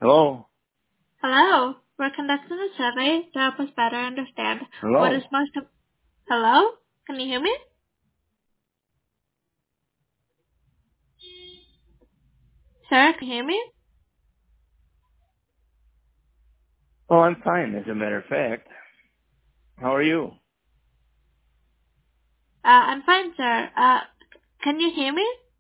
Hello? Hello. We're conducting a survey to help us better understand what is Hello? most. Hello? Can you hear me? Sir, can you hear me? Oh, I'm fine, as a matter of fact. How are you? I'm fine, sir. Can you hear me?